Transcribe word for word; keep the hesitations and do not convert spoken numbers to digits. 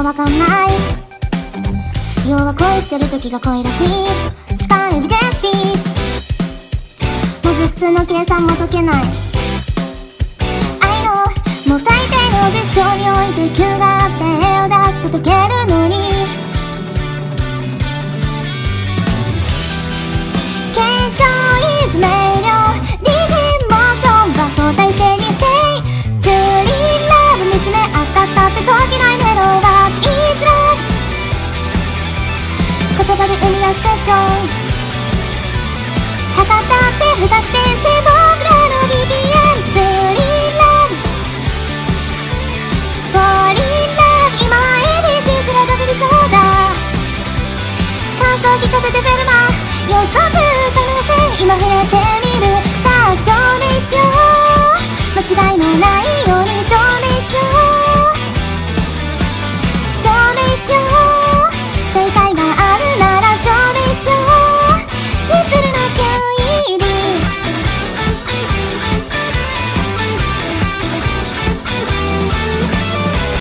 わかんない。要は恋してる時が恋らしい。スパイビデスピーまず普通の計算も解けない。愛のもう大抵の事象において Q があって